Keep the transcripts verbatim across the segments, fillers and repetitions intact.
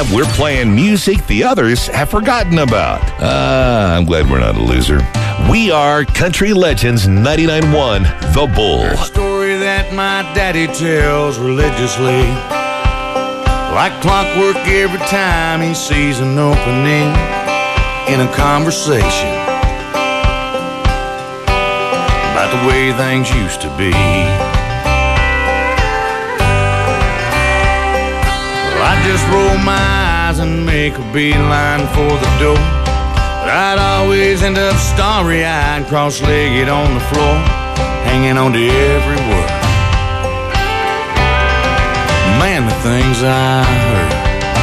Tab, we're playing music the others have forgotten about. Ah, I'm glad we're not a loser. We are Country Legends ninety-nine point one, The Bull. A story that my daddy tells religiously, like clockwork every time he sees an opening in a conversation about the way things used to be. Well, I just roll my eyes and make a beeline for the door, but I'd always end up starry-eyed, cross-legged on the floor, hanging on to every word. Man, the things I heard.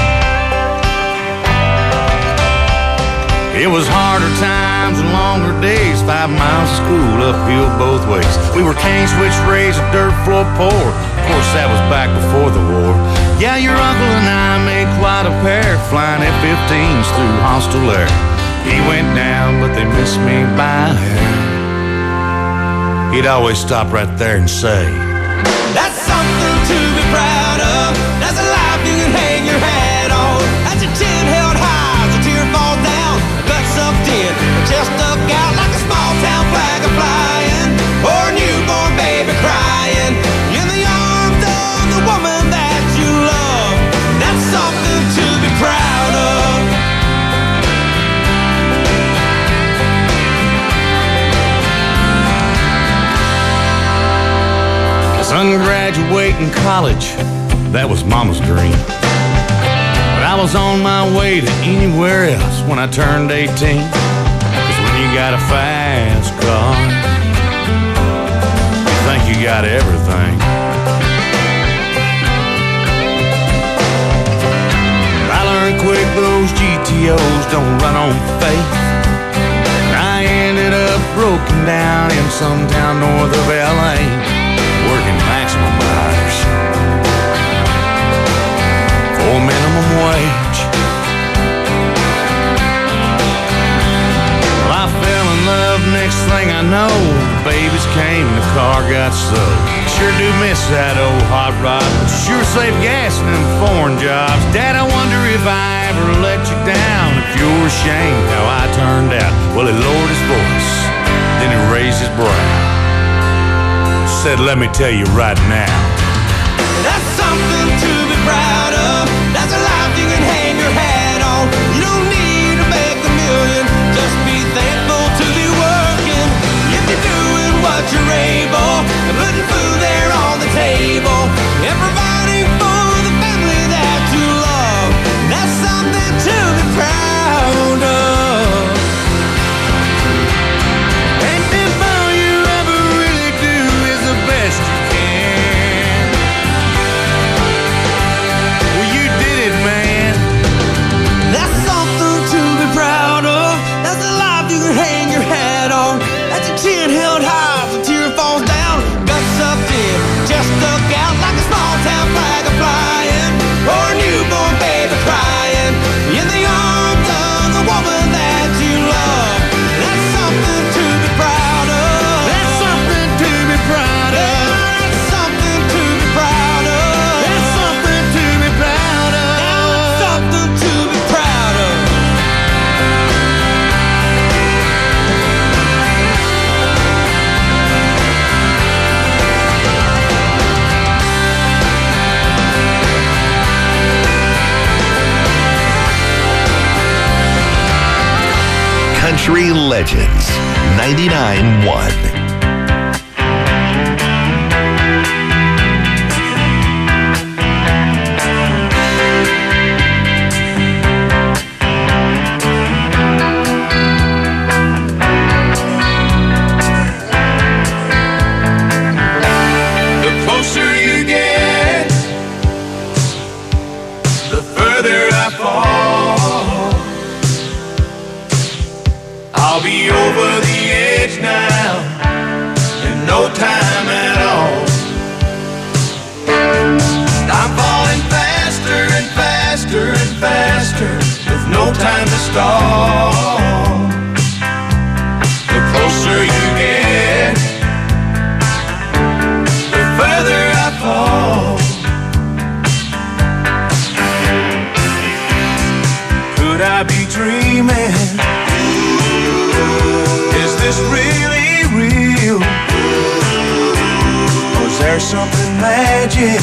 It was harder times and longer days, five miles of school uphill both ways. We were cane switch raised, a dirt floor poor. Of course, that was back before the war. Yeah, your uncle and I made quite a pair, flying F fifteens through hostile air. He went down, but they missed me by a hair. He'd always stop right there and say, "That's something to be proud of. That's a life you can hang your hat on. That's a chin held high as a tear falls down. A gut sucked in, a chest stuck out like a small town flag a flying, or a newborn baby crying in the arms of the woman that you love. That's something to be proud of." Son graduating college, that was mama's dream. But I was on my way to anywhere else when I turned eighteen. Cause when you got a fast car, you think you got everything. I learned quick those G T Os don't run on faith. I ended up broken down in some town north of L A, working maximum hours for minimum wage. Well, I fell in love, next thing I know, babies came and the car got sold. Sure do miss that old hot rod, but sure save gas in them foreign jobs. Dad, I wonder if I ever let you down, if you're ashamed how I turned out. Well, he lowered his voice, then he raised his brow, said, "Let me tell you right now, that's something to be proud of. That's a life you can hang your hat on. You don't need to make a million, just be thankful to be working. If you're doing what you're able, and putting food there on the table, and providing for the family that you love, that's something to be proud of." And if all you ever really do is the best you can, well, you did it, man. That's something to be proud of. That's a life you can hang your hat on. That's a chin held high as a tear falls down. Gut sucked in, chest stuck out like a small town flag a flying, or a newborn baby crying in the arms of the woman that you love. That's something to be proud of. That's something to be proud of. That's something to be proud of. That's something to be proud of. That's something to be proud of. Country Legends ninety-nine point one. The closer you get, the further I fall. I'll be over the edge now in no time at all. I'm falling faster and faster and faster with no time to stall. The closer you get, the further I fall. there's something magic.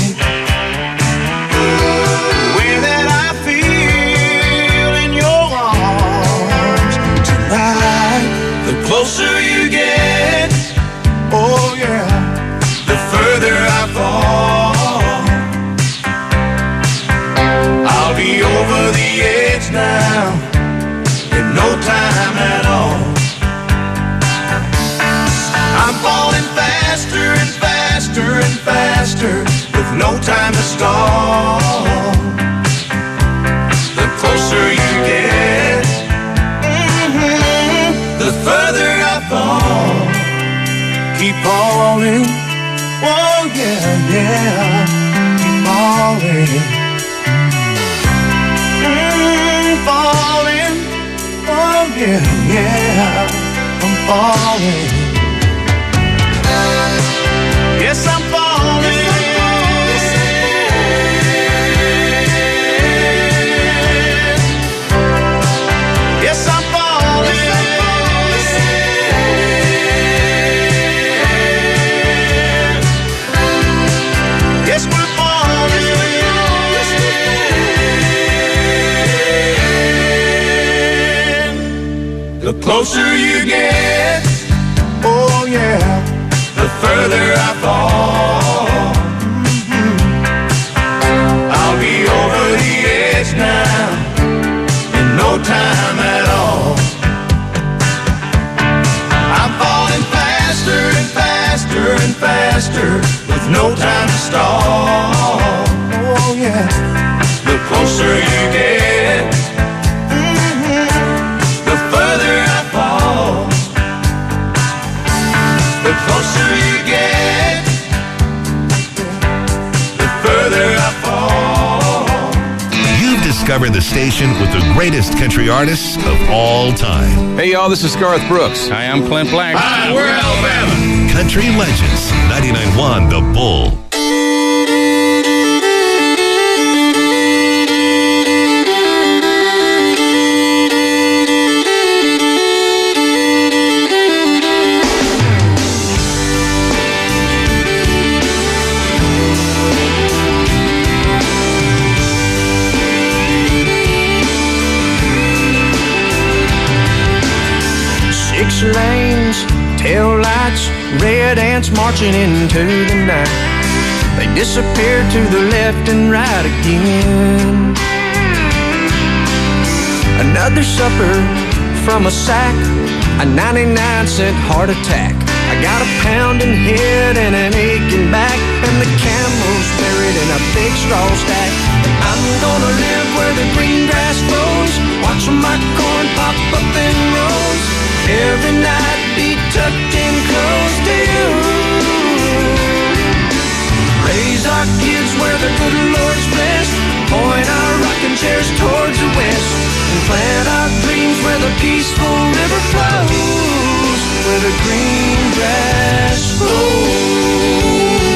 The way that I feel in your arms tonight. The closer you get, oh yeah, the further I fall. I'll be over the edge now in no time at all. I'm falling faster and faster and faster with no time to stall. The closer you get, mm-hmm, the further I fall. Keep falling, oh yeah, yeah, keep falling. Mm, falling, oh yeah, yeah, I'm falling. Yes, I'm falling. Yes, I'm falling. Yes, we're falling. The closer you get, oh yeah, the further I fall. Mm-hmm. I'll be over the edge now in no time at all. I'm falling faster and faster and faster with no time to stall. Oh yeah, the closer you get, mm-hmm, the further I fall. The closer you get, the further I fall. You've discovered the station with the greatest country artists of all time. Hey, y'all, this is Garth Brooks. Hi, I'm Clint Black. Hi, we're Alabama. Country Legends, ninety-nine point one The Bull. Six lanes, tail lights, red ants marching into the night. They disappear to the left and right again. Another supper from a sack, a ninety-nine cent heart attack. I got a pounding head and an aching back, and the camel's buried in a big straw stack. I'm gonna live where the green grass grows, watch my corn pop up in rows. Every night be tucked in close to you. Raise our kids where the good Lord's blessed, point our rocking chairs towards the west, and plant our dreams where the peaceful river flows, where the green grass grows.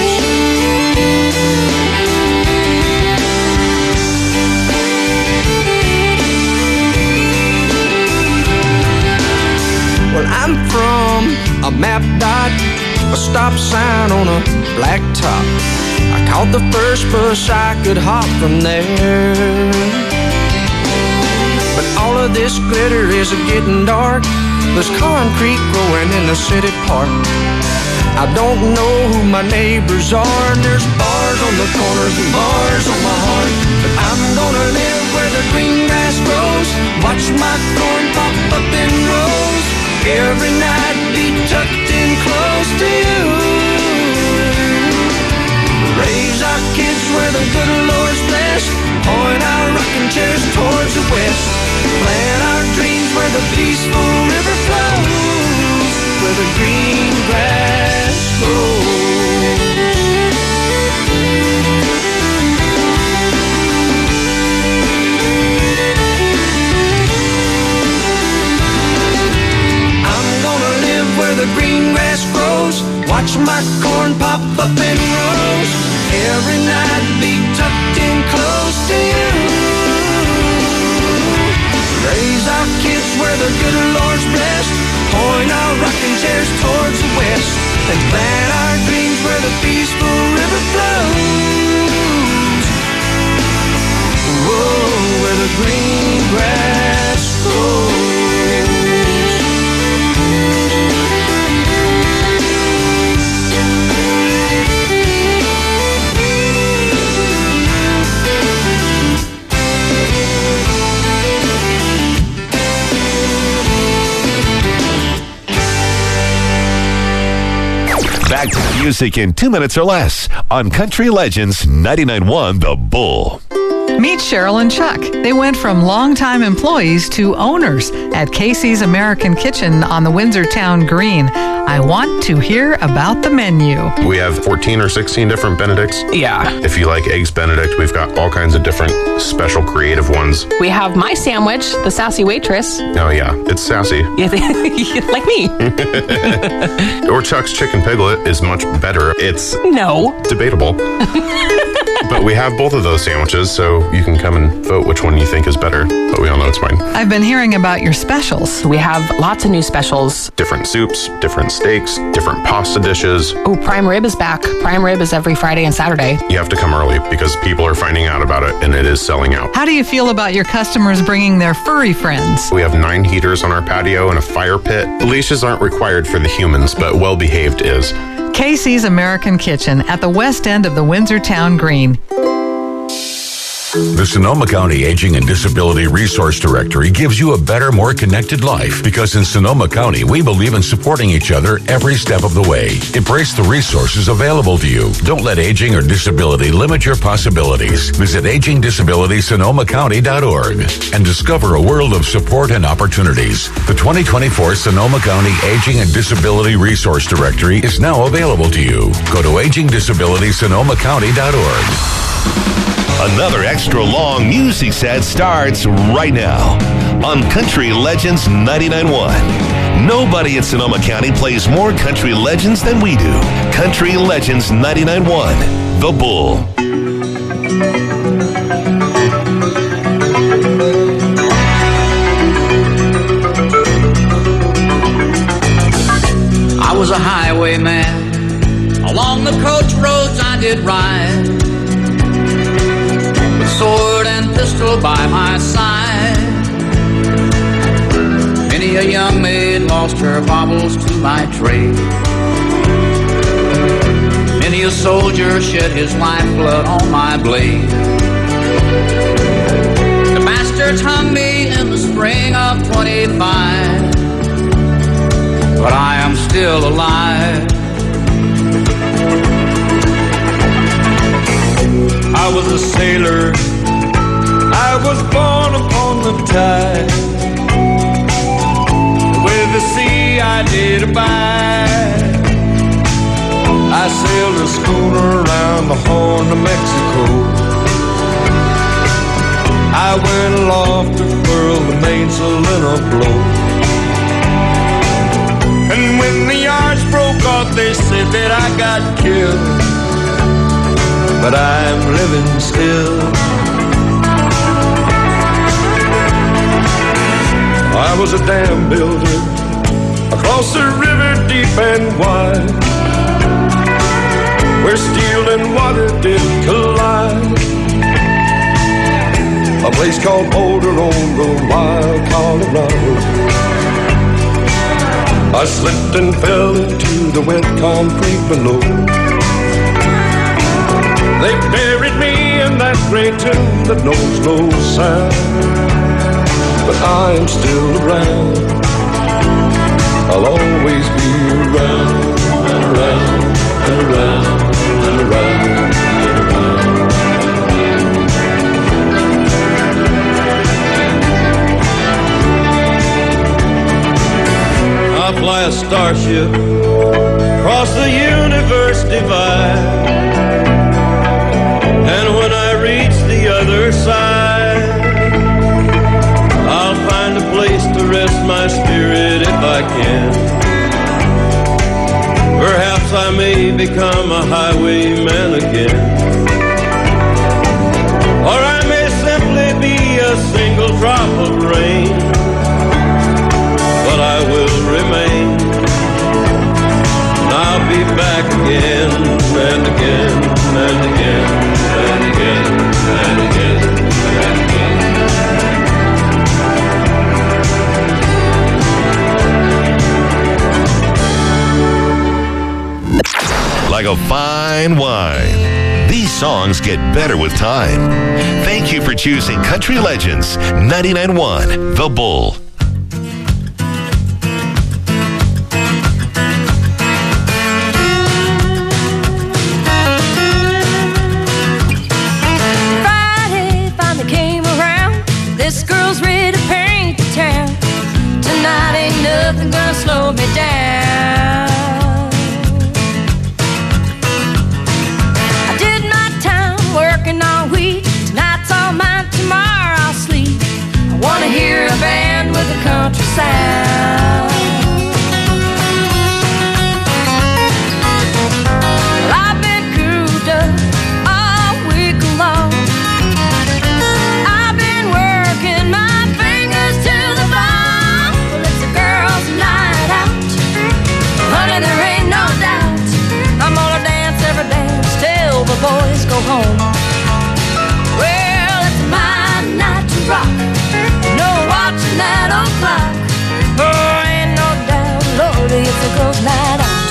Well, I'm from a map dot, a stop sign on a black top. I caught the first bus I could hop from there. But all of this glitter is getting dark. There's concrete growing in the city park. I don't know who my neighbors are, and there's bars on the corners and bars on my heart. But I'm gonna live where the green grass grows, watch my corn pop up in rows. Every night be tucked in close to you. Raise our kids where the good Lord's blessed, point our rocking chairs towards the west, plant our dreams where the peaceful river flows, where the green grass grows. Where the green grass grows, watch my corn pop up in rows. Every night be tucked in close to you. Raise our kids where the good Lord's blessed, point our rocking chairs towards the west, and plant our dreams where where the peaceful river flows. Whoa, where the green grass grows. Back to the music in two minutes or less on Country Legends ninety-nine point one The Bull. Meet Cheryl and Chuck. They went from longtime employees to owners at Casey's American Kitchen on the Windsor Town Green. I want to hear about the menu. We have fourteen or sixteen different Benedicts. Yeah. If you like Eggs Benedict, we've got all kinds of different special creative ones. We have my sandwich, the Sassy Waitress. Oh, yeah. It's sassy. Like me. Or Chuck's Chicken Piglet is much better. It's No. debatable. But we have both of those sandwiches, so you can come and vote which one you think is better. But we all know it's mine. I've been hearing about your specials. We have lots of new specials. Different soups, different steaks, different pasta dishes. Oh, prime rib is back. Prime rib is every Friday and Saturday. You have to come early because people are finding out about it and it is selling out. How do you feel about your customers bringing their furry friends? We have nine heaters on our patio and a fire pit. Leashes aren't required for the humans, but well-behaved is. Casey's American Kitchen at the west end of the Windsor Town Green. The Sonoma County Aging and Disability Resource Directory gives you a better, more connected life because in Sonoma County, we believe in supporting each other every step of the way. Embrace the resources available to you. Don't let aging or disability limit your possibilities. Visit aging disability sonoma county dot org and discover a world of support and opportunities. The twenty twenty-four Sonoma County Aging and Disability Resource Directory is now available to you. Go to aging disability sonoma county dot org. Another extra long music set starts right now on Country Legends ninety-nine point one. Nobody in Sonoma County plays more country legends than we do. Country Legends ninety-nine point one, The Bull. I was a highwayman. Along the coach roads I did ride, with sword and pistol by my side. Many a young maid lost her baubles to my trade. Many a soldier shed his lifeblood on my blade. The bastards hung me in the spring of twenty-five, but I am still alive. I was a sailor, I was born upon the tide. With the sea I did abide. I sailed a schooner around the Horn of Mexico. I went aloft to furl the mainsail in a blow. And when the yards broke off, they said that I got killed. But I'm living still. I was a dam builder across the river deep and wide, where steel and water did collide. A place called Boulder on the wild Colorado. I slipped and fell into the wet concrete below. They buried me in that great tomb that knows no sound. But I am still around. I'll always be around and around and around and around and around. I fly a starship across the universe divide. And when I reach the other side, I'll find a place to rest my spirit if I can. Perhaps I may become a highwayman again. Or I may simply be a single drop of rain. But I will remain, and I'll be back again again and again and again and again and again. Like a fine wine, these songs get better with time. Thank you for choosing Country Legends ninety-nine point one, The Bull. Friday finally came around. This girl's ready to paint the town. Tonight ain't nothing gonna slow me down. Working all week, tonight's all mine, tomorrow I'll sleep. I wanna hear a band with a country sound. Well, I've been cooped up all week long. I've been working my fingers to the bone. Well, it's a girl's night out, honey, there ain't no doubt. I'm gonna dance every dance till the boys go home. Rock. No watching that old clock. Oh, ain't no doubt, Lordy, it's a girl's night out.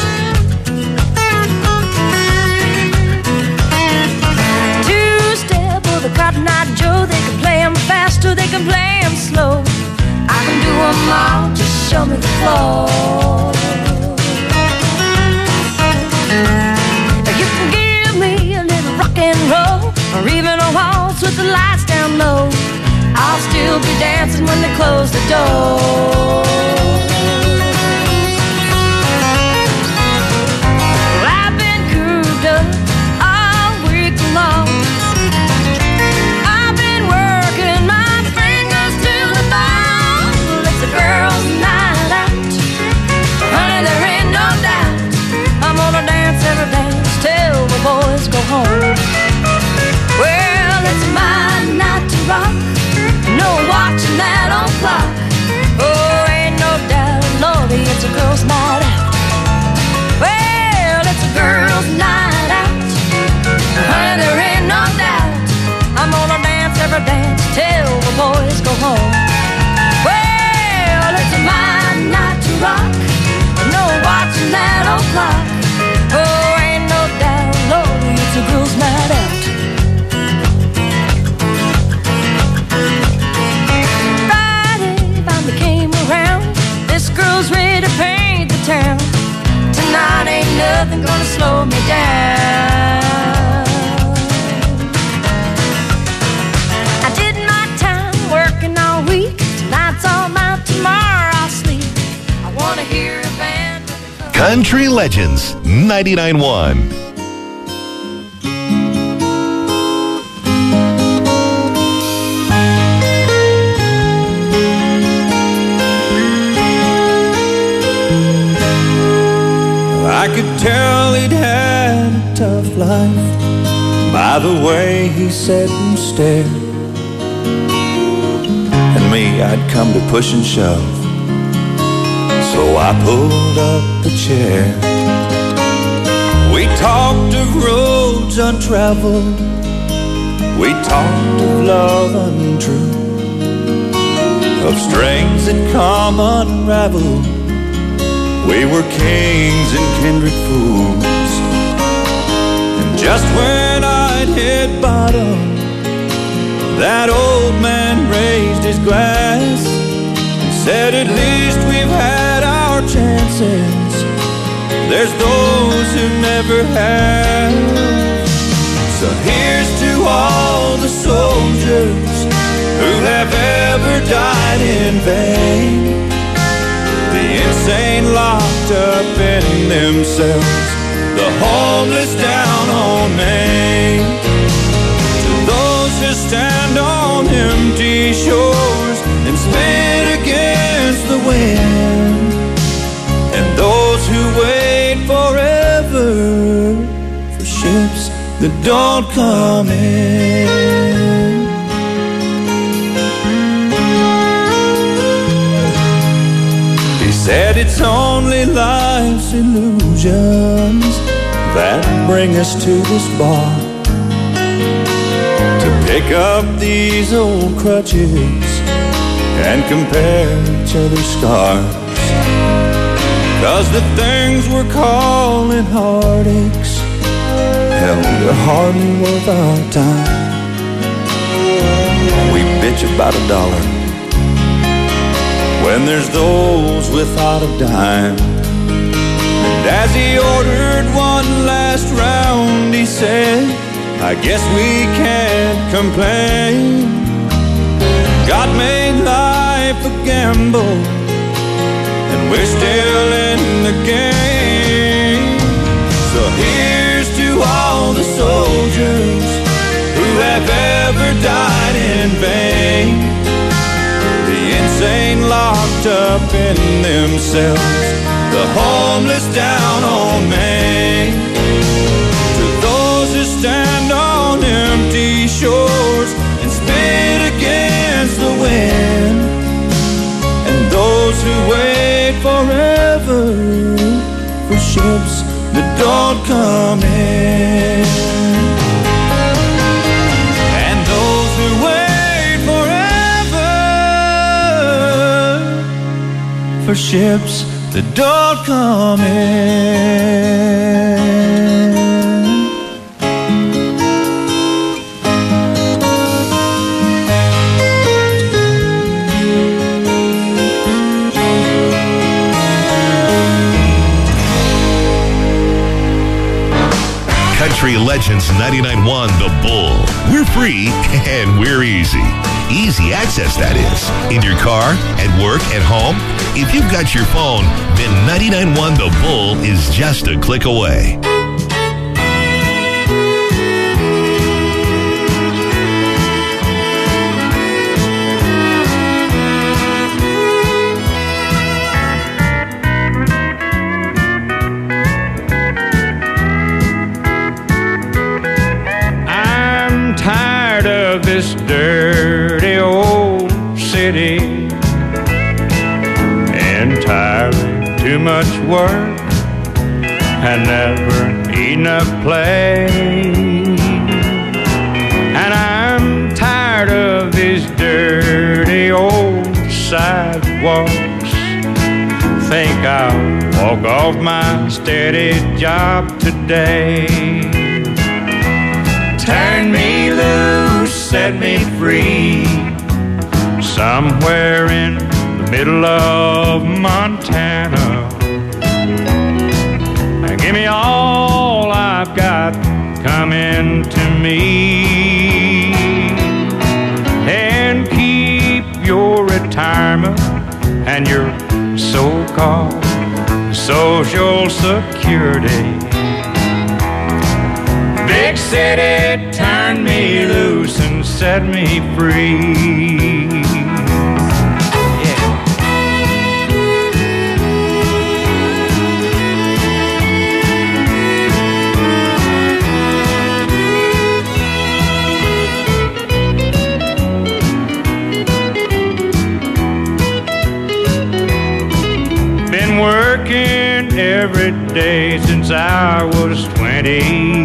Two-step or the Cotton Eye Joe. They can play 'em fast or they can play 'em slow. I can do 'em all, just show me the floor. You can give me a little rock and roll, or even a waltz with the lights down low. I'll still be dancing when they close the door. Well, I've been cooped up all week long. I've been working my fingers to the bone. Well, it's a girl's night out, honey, there ain't no doubt. I'm gonna dance every dance till the boys go home. Well, it's my night to rock. No watching that old clock. Oh, ain't no doubt, Lordy, it's a girl's night out. Well, it's a girl's night out, honey, there ain't no doubt. I'm gonna dance every dance till the boys go home. Well, it's my night to rock. No watching that old clock. Oh, ain't no doubt, Lordy, it's a girl's night out. Girls ready to paint the town. Tonight ain't nothing gonna slow me down. I did my time working all week. Tonight's all mine, tomorrow I'll sleep. I wanna hear a band. Country Legends ninety-nine point one. I could tell he'd had a tough life by the way he sat and stared. And me, I'd come to push and shove, so I pulled up a chair. We talked of roads untraveled, we talked of love untrue, of strings that come unraveled. We were kings and kindred fools. And just when I'd hit bottom, that old man raised his glass and said, at least we've had our chances. There's those who never have. So here's to all the soldiers who have ever died in vain, the insane locked up in themselves, the homeless down on Main. To those who stand on empty shores and spit against the wind, and those who wait forever for ships that don't come in. He said it's only life's illusions that bring us to this bar to pick up these old crutches and compare each other's scars. 'Cause the things we're calling heartaches, hell, they're hardly worth our time. We bitch about a dollar when there's those without a dime. And as he ordered one last round, he said, I guess we can't complain. God made life a gamble, and we're still in the game. So here's to all the soldiers who have ever died in vain, the insane locked up in themselves, the homeless down on Main. To those who stand on empty shores and spit against the wind, and those who wait forever for ships that don't come in, and those who wait forever for ships that don't come in. Country Legends ninety-nine point one The Bull. We're free and we're easy. Easy access, that is. In your car, at work, at home. If you've got your phone, then ninety-nine point one The Bull is just a click away. This dirty old city, entirely too much work and never enough play. And I'm tired of these dirty old sidewalks. Think I'll walk off my steady job today. Turn me loose, set me free, somewhere in the middle of Montana, and give me all I've got coming to me, and keep your retirement and your so-called Social Security. Big city, turn me loose and set me free. Been working every day since I was twenty.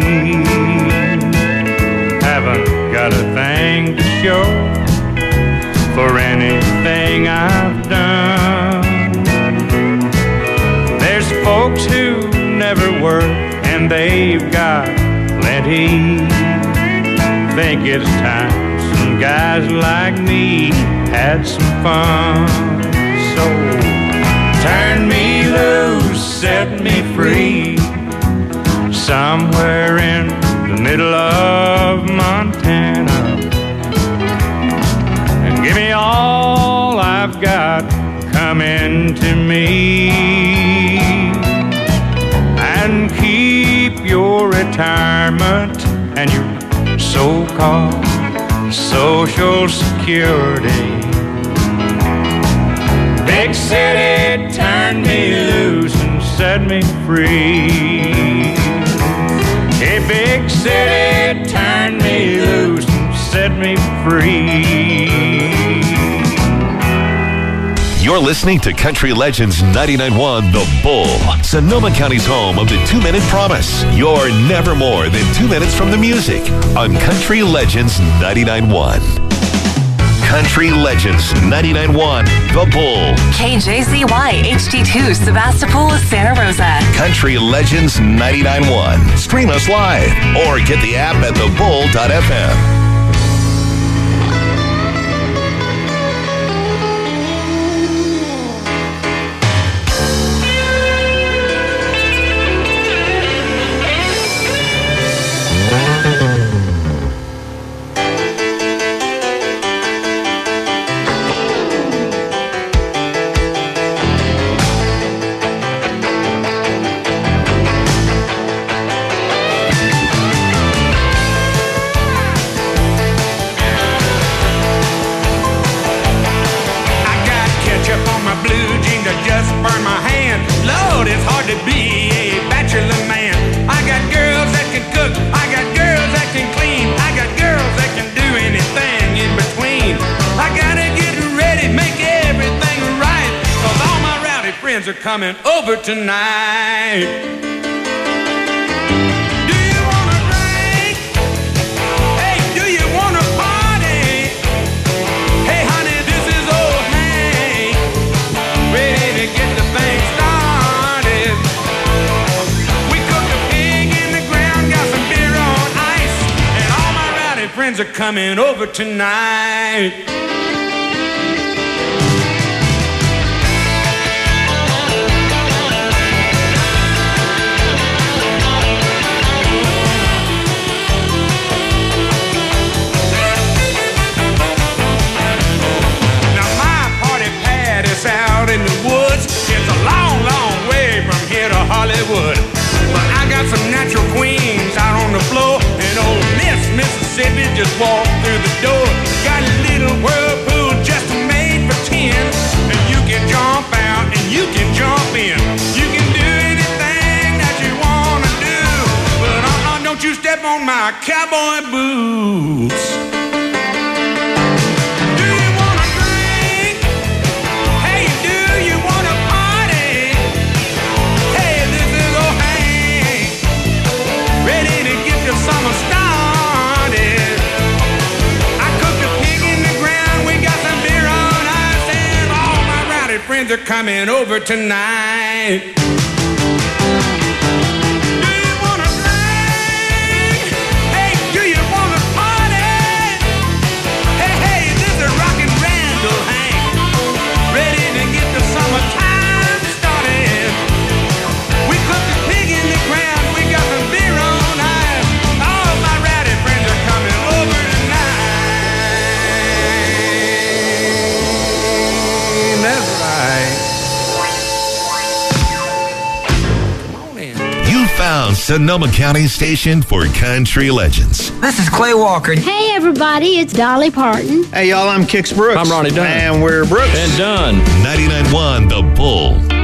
Haven't got a thing to show for anything I've done. There's folks who never work and they've got plenty. Think it's time some guys like me had some fun. So turn me loose, set me free, somewhere in the middle of Montana, and give me all I've got coming to me, and keep your retirement and your so-called Social Security. Big city, turn me loose and set me free. Hey, big city, turn me loose and set me free. You're listening to Country Legends ninety-nine point one The Bull, Sonoma County's home of the two-minute promise. You're never more than two minutes from the music on Country Legends ninety-nine point one. Country Legends ninety-nine point one The Bull. K J Z Y H D two Sebastopol, Santa Rosa. Country Legends ninety-nine point one. Stream us live or get the app at the bull dot f m. Are coming over tonight. Do you wanna drink? Hey, do you wanna party? Hey, honey, this is old Hank, ready to get the thing started. We cooked a pig in the ground, got some beer on ice, and all my rowdy friends are coming over tonight. Out in the woods, it's a long, long way from here to Hollywood. But I got some natural queens out on the floor, and old Miss Mississippi just walked through the door. Got a little whirlpool just made for ten, and you can jump out and you can jump in. You can do anything that you wanna do, but uh-uh, don't you step on my cowboy boots. Summer started. I cooked a pig in the ground. We got some beer on ice, and all my rowdy friends are coming over tonight. Do you wanna drink? Hey, do you wanna party? Hey, hey, this is Rockin' Randall Hank, ready to get the summertime started. We cooked a pig in the ground. We got some beer on ice. That's right. Come on in. You found Sonoma County's station for Country Legends. This is Clay Walker. Hey, everybody, it's Dolly Parton. Hey, y'all, I'm Kix Brooks. I'm Ronnie Dunn. And we're Brooks. And Dunn. ninety-nine point one The Bull.